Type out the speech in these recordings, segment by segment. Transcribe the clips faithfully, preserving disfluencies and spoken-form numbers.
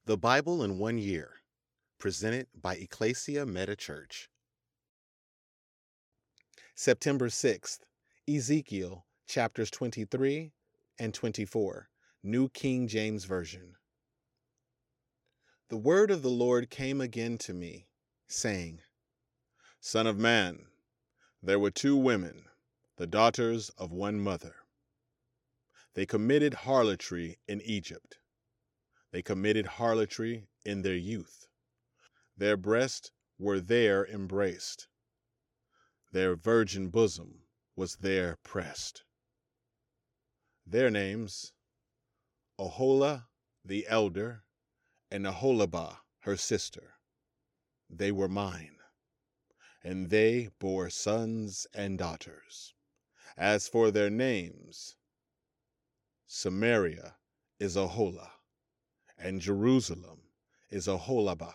The Bible in One Year, presented by Ecclesia Meta Church. September sixth, Ezekiel chapters twenty-three and twenty-four, New King James Version. The word of the Lord came again to me, saying, Son of man, there were two women, the daughters of one mother. They committed harlotry in Egypt. They committed harlotry in their youth. Their breasts were there embraced. Their virgin bosom was there pressed. Their names, Oholah the elder, and Aholibah her sister. They were mine, and they bore sons and daughters. As for their names, Samaria is Oholah, and Jerusalem is Aholibah.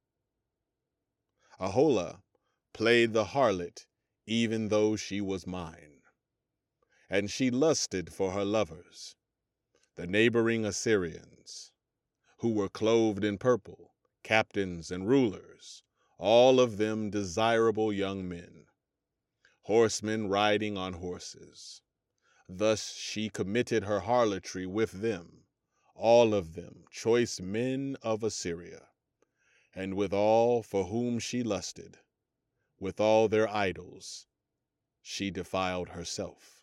Aholah played the harlot even though she was mine, and she lusted for her lovers, the neighboring Assyrians, who were clothed in purple, captains and rulers, all of them desirable young men, horsemen riding on horses. Thus she committed her harlotry with them, all of them choice men of Assyria, and with all for whom she lusted, with all their idols, she defiled herself.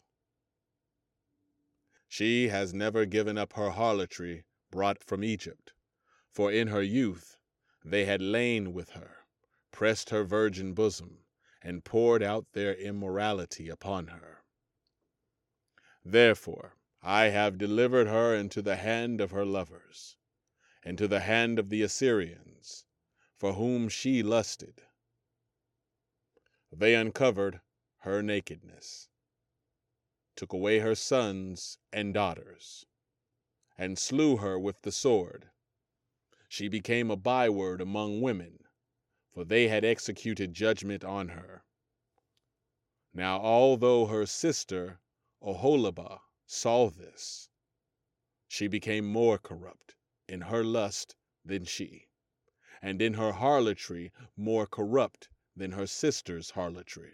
She has never given up her harlotry brought from Egypt, for in her youth they had lain with her, pressed her virgin bosom, and poured out their immorality upon her. Therefore I have delivered her into the hand of her lovers, and to the hand of the Assyrians, for whom she lusted. They uncovered her nakedness, took away her sons and daughters, and slew her with the sword. She became a byword among women, for they had executed judgment on her. Now although her sister Oholibah saw this, she became more corrupt in her lust than she, and in her harlotry more corrupt than her sister's harlotry.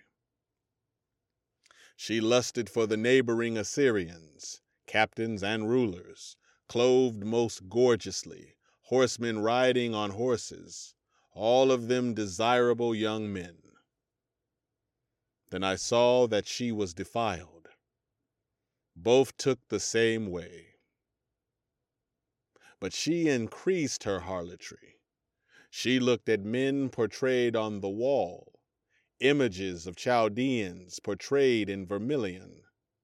She lusted for the neighboring Assyrians, captains and rulers, clothed most gorgeously, horsemen riding on horses, all of them desirable young men. Then I saw that she was defiled. Both took the same way. But she increased her harlotry. She looked at men portrayed on the wall, images of Chaldeans portrayed in vermilion,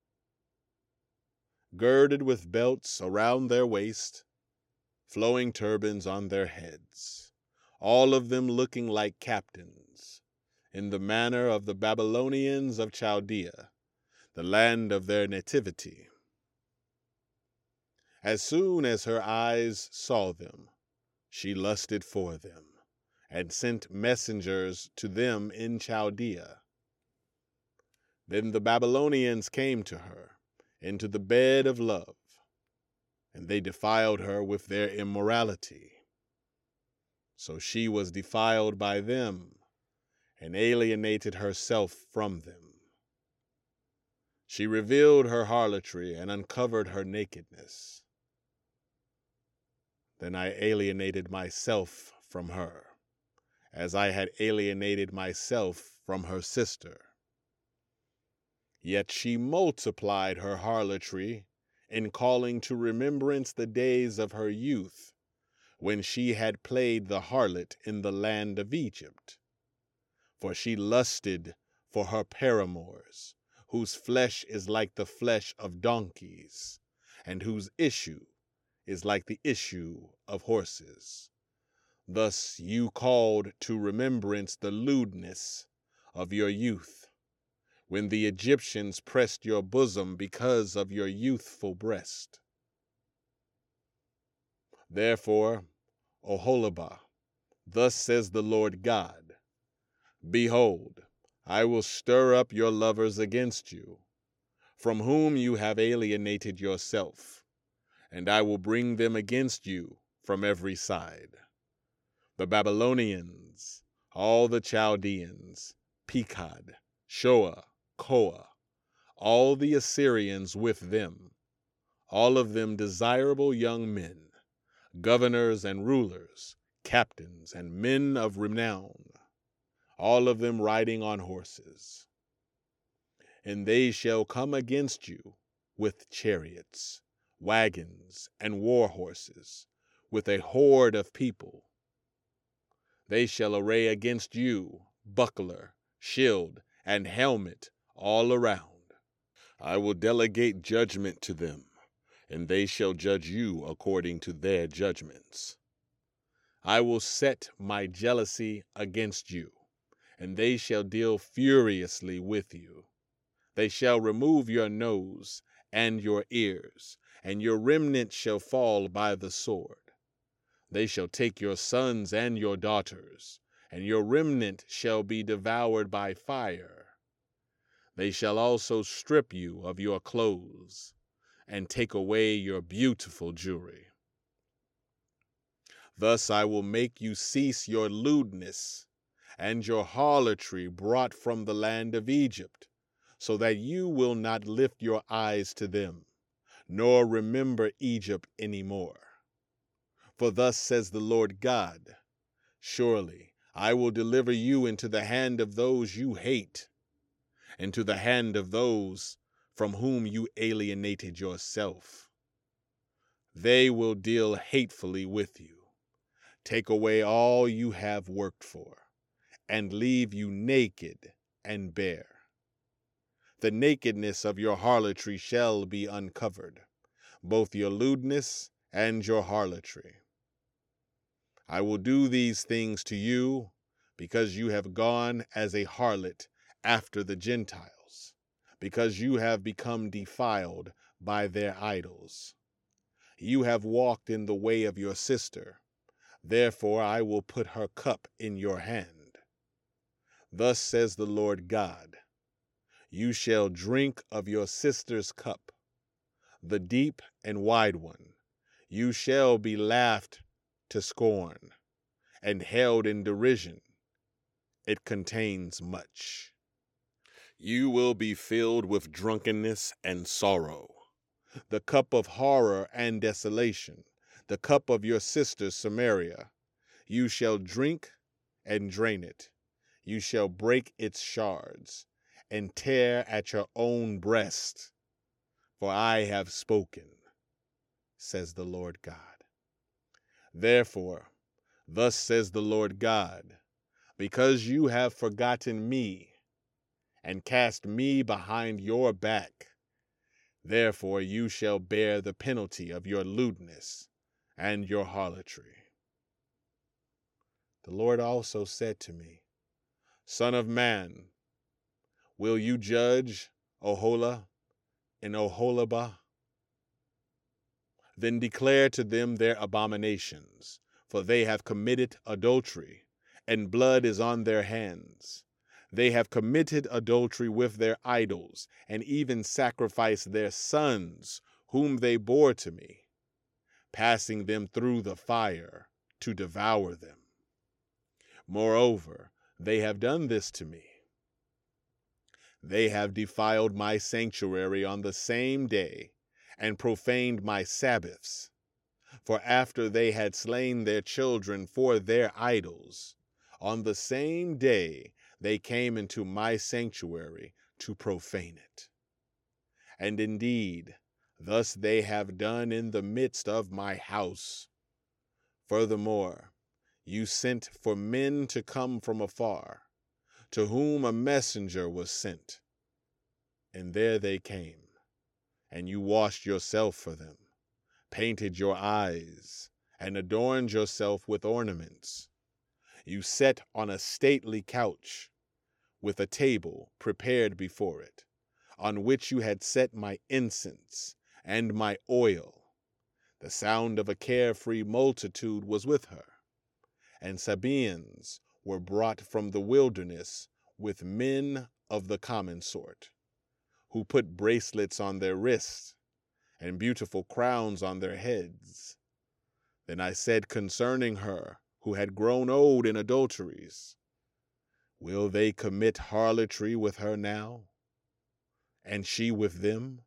girded with belts around their waist, flowing turbans on their heads, all of them looking like captains, in the manner of the Babylonians of Chaldea, the land of their nativity. As soon as her eyes saw them, she lusted for them, and sent messengers to them in Chaldea. Then the Babylonians came to her into the bed of love, and they defiled her with their immorality. So she was defiled by them, and alienated herself from them. She revealed her harlotry and uncovered her nakedness. Then I alienated myself from her, as I had alienated myself from her sister. Yet she multiplied her harlotry in calling to remembrance the days of her youth, when she had played the harlot in the land of Egypt. For she lusted for her paramours, whose flesh is like the flesh of donkeys, and whose issue is like the issue of horses. Thus you called to remembrance the lewdness of your youth, when the Egyptians pressed your bosom because of your youthful breast. Therefore, Oholibah, thus says the Lord God, Behold, I will stir up your lovers against you, from whom you have alienated yourself, and I will bring them against you from every side. The Babylonians, all the Chaldeans, Pekod, Shoa, Koa, all the Assyrians with them, all of them desirable young men, governors and rulers, captains and men of renown, all of them riding on horses. And they shall come against you with chariots, wagons, and war horses, with a horde of people. They shall array against you buckler, shield, and helmet all around. I will delegate judgment to them, and they shall judge you according to their judgments. I will set my jealousy against you, and they shall deal furiously with you. They shall remove your nose and your ears, and your remnant shall fall by the sword. They shall take your sons and your daughters, and your remnant shall be devoured by fire. They shall also strip you of your clothes, and take away your beautiful jewelry. Thus I will make you cease your lewdness, and your harlotry brought from the land of Egypt, so that you will not lift your eyes to them, nor remember Egypt any more. For thus says the Lord God, surely I will deliver you into the hand of those you hate, and to the hand of those from whom you alienated yourself. They will deal hatefully with you, take away all you have worked for, and leave you naked and bare. The nakedness of your harlotry shall be uncovered, both your lewdness and your harlotry. I will do these things to you because you have gone as a harlot after the Gentiles, because you have become defiled by their idols. You have walked in the way of your sister, therefore I will put her cup in your hand. Thus says the Lord God, you shall drink of your sister's cup, the deep and wide one. You shall be laughed to scorn, and held in derision. It contains much. You will be filled with drunkenness and sorrow, the cup of horror and desolation, the cup of your sister Samaria. You shall drink and drain it. You shall break its shards, and tear at your own breast. For I have spoken, says the Lord God. Therefore, thus says the Lord God, because you have forgotten me, and cast me behind your back, therefore you shall bear the penalty of your lewdness and your harlotry. The Lord also said to me, Son of man, will you judge Oholah and Oholibah? Then declare to them their abominations, for they have committed adultery, and blood is on their hands. They have committed adultery with their idols, and even sacrificed their sons, whom they bore to me, passing them through the fire to devour them. Moreover, they have done this to me. They have defiled my sanctuary on the same day, and profaned my Sabbaths. For after they had slain their children for their idols, on the same day they came into my sanctuary to profane it. And indeed, thus they have done in the midst of my house. Furthermore, you sent for men to come from afar, to whom a messenger was sent. And there they came, and you washed yourself for them, painted your eyes, and adorned yourself with ornaments. You sat on a stately couch, with a table prepared before it, on which you had set my incense and my oil. The sound of a carefree multitude was with her, and Sabaeans were brought from the wilderness with men of the common sort, who put bracelets on their wrists and beautiful crowns on their heads. Then I said concerning her, who had grown old in adulteries, will they commit harlotry with her now, and she with them?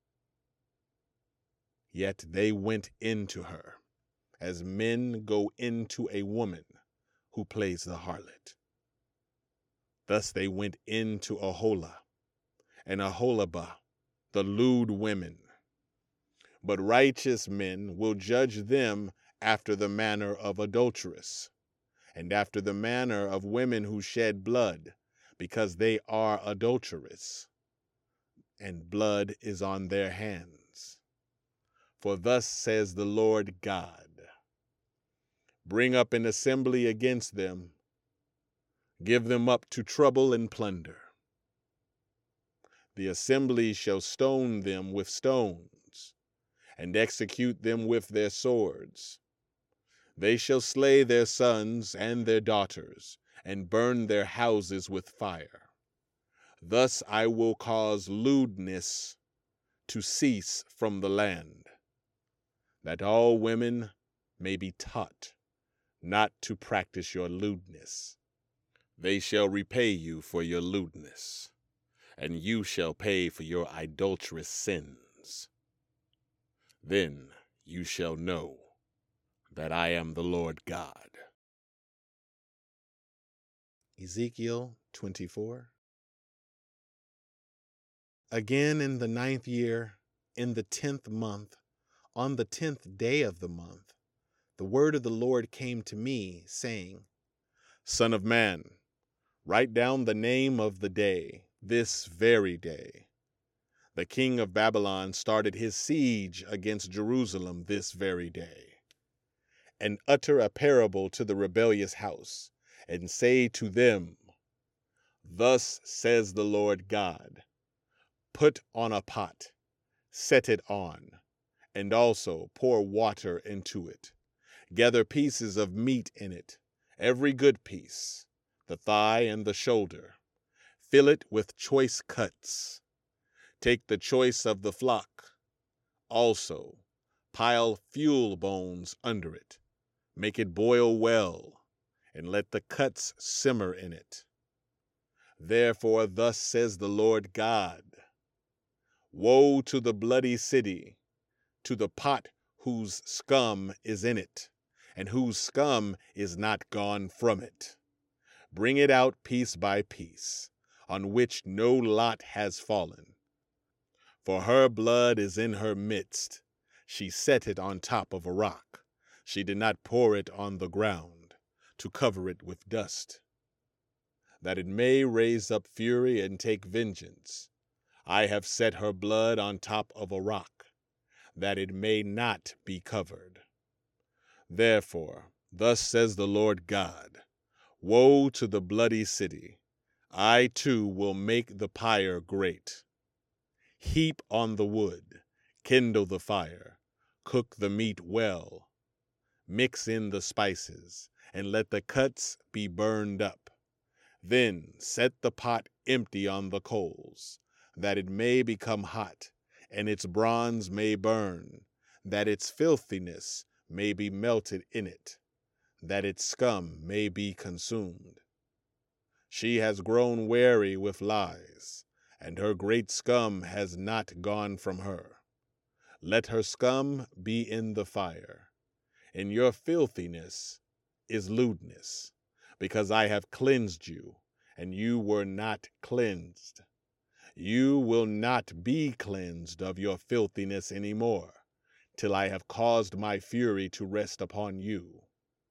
Yet they went into her, as men go into a woman who plays the harlot. Thus they went into Aholah and Aholibah, the lewd women. But righteous men will judge them after the manner of adulteress, and after the manner of women who shed blood, because they are adulterous, and blood is on their hands. For thus says the Lord God, bring up an assembly against them, give them up to trouble and plunder. The assembly shall stone them with stones, and execute them with their swords. They shall slay their sons and their daughters, and burn their houses with fire. Thus I will cause lewdness to cease from the land, that all women may be taught not to practice your lewdness. They shall repay you for your lewdness, and you shall pay for your idolatrous sins. Then you shall know that I am the Lord God. Ezekiel twenty-four. Again in the ninth year, in the tenth month, on the tenth day of the month, the word of the Lord came to me, saying, Son of man, write down the name of the day, this very day. The king of Babylon started his siege against Jerusalem this very day. And utter a parable to the rebellious house, and say to them, Thus says the Lord God, put on a pot, set it on, and also pour water into it. Gather pieces of meat in it, every good piece, the thigh and the shoulder. Fill it with choice cuts. Take the choice of the flock. Also, pile fuel bones under it. Make it boil well, and let the cuts simmer in it. Therefore thus says the Lord God, woe to the bloody city, to the pot whose scum is in it, and whose scum is not gone from it. Bring it out piece by piece, on which no lot has fallen. For her blood is in her midst. She set it on top of a rock. She did not pour it on the ground, to cover it with dust. That it may raise up fury and take vengeance, I have set her blood on top of a rock, that it may not be covered. Therefore, thus says the Lord God, woe to the bloody city. I too will make the pyre great. Heap on the wood, kindle the fire, cook the meat well. Mix in the spices, and let the cuts be burned up. Then set the pot empty on the coals, that it may become hot, and its bronze may burn, that its filthiness may be melted in it, that its scum may be consumed. She has grown weary with lies, and her great scum has not gone from her. Let her scum be in the fire. In your filthiness is lewdness, because I have cleansed you, and you were not cleansed. You will not be cleansed of your filthiness any more, till I have caused my fury to rest upon you.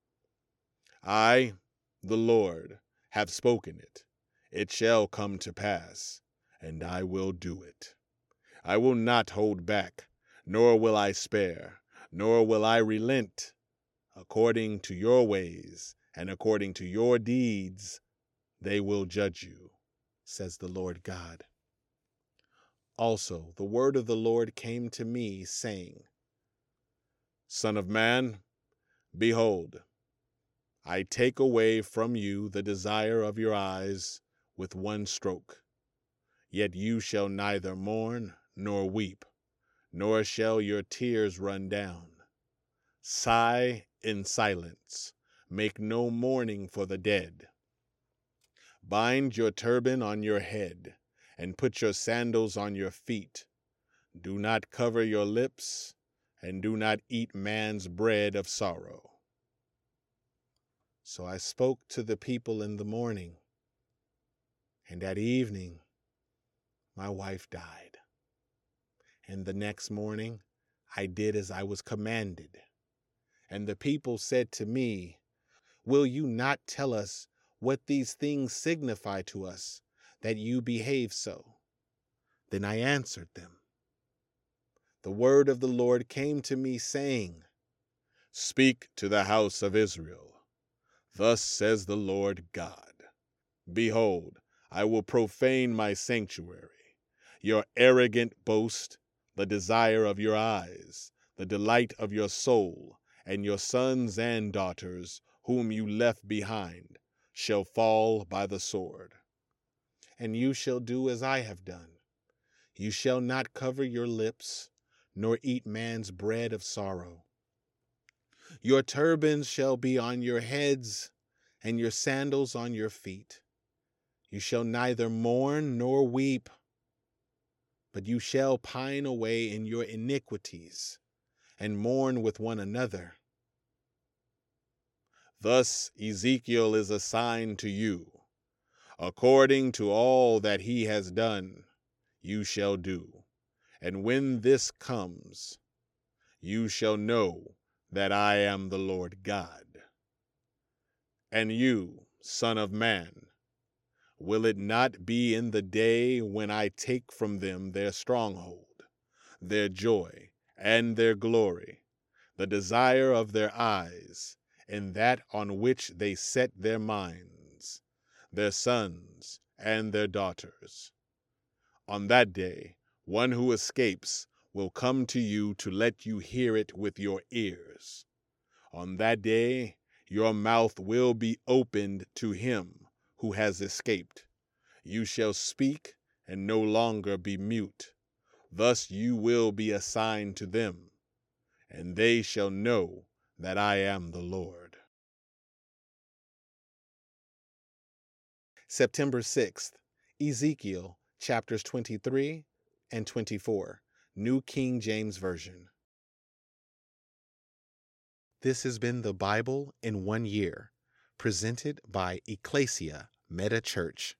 I, the Lord, have spoken it. It shall come to pass, and I will do it. I will not hold back, nor will I spare, nor will I relent. According to your ways and according to your deeds, they will judge you, says the Lord God. Also, the word of the Lord came to me, saying, Son of man, behold, I take away from you the desire of your eyes with one stroke. Yet you shall neither mourn nor weep, nor shall your tears run down. Sigh in silence. Make no mourning for the dead. Bind your turban on your head, and put your sandals on your feet. Do not cover your lips, and do not eat man's bread of sorrow. So I spoke to the people in the morning, and at evening my wife died. And the next morning I did as I was commanded. And the people said to me, will you not tell us what these things signify to us, that you behave so? Then I answered them. The word of the Lord came to me, saying, speak to the house of Israel. Thus says the Lord God, behold, I will profane my sanctuary, your arrogant boast, the desire of your eyes, the delight of your soul, and your sons and daughters, whom you left behind, shall fall by the sword. And you shall do as I have done. You shall not cover your lips, nor eat man's bread of sorrow. Your turbans shall be on your heads, and your sandals on your feet. You shall neither mourn nor weep, but you shall pine away in your iniquities, and mourn with one another. Thus Ezekiel is a sign to you. According to all that he has done, you shall do. And when this comes, you shall know that I am the Lord God. And you, son of man, will it not be in the day when I take from them their stronghold, their joy, and their glory, the desire of their eyes, and that on which they set their minds, their sons and their daughters? On that day, one who escapes will come to you to let you hear it with your ears. On that day, your mouth will be opened to him who has escaped. You shall speak and no longer be mute. Thus you will be a sign to them, and they shall know that I am the Lord. September sixth, Ezekiel chapters twenty-three and twenty-four, New King James Version. This has been the Bible in one year, presented by Ecclesia Meta Church.